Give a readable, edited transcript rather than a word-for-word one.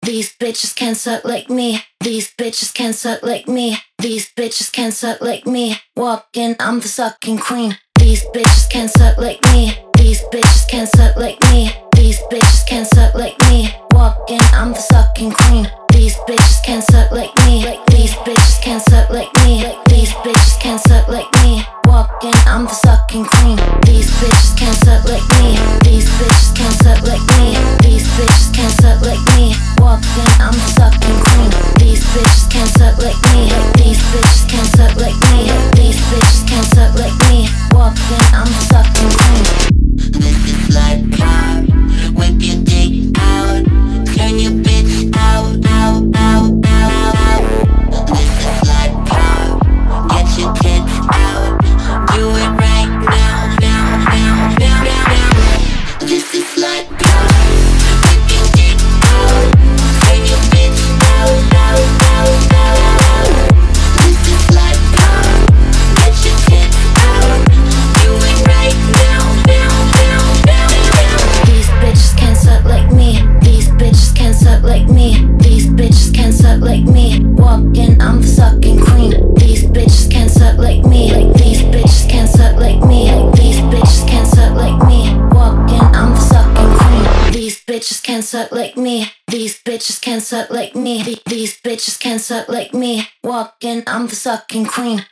These bitches can suck like me. These bitches can suck like me. These bitches can suck like me. Walking, I'm the sucking queen. These bitches can suck like me. These bitches can suck like me. These bitches can suck like me. Walking, I'm the sucking queen. These bitches can suck like me. These bitches can suck like me. These bitches can suck like me. Walking, I'm the sucking queen. These bitches can suck like me. These bitches can suck like me. These bitches can suck like me. Walking, I'm the sucking queen. These bitches can suck like me. These bitches can suck like me. These bitches can suck like me. Walking, I'm the sucking queen. This is like pop. Whip your dick out. Turn your bitch out, out, out, out, out. This is like pop. Get your tits out. Do it right now, now, now, now, now. This is like pop. Whip your dick out. Turn your bitch out, out, out, out. This is like pop. Get your tits out. Do it right now, now, now, now, now. These bitches can suck like me. These bitches can suck like me. These bitches can suck like me. Walking, I'm the sucking queen. These bitches can suck like me. These bitches can suck like me. These bitches can suck like me. Walking, I'm the sucking queen. These bitches can suck like me. These bitches can suck like me. These bitches can suck like me. Walking, I'm the sucking queen.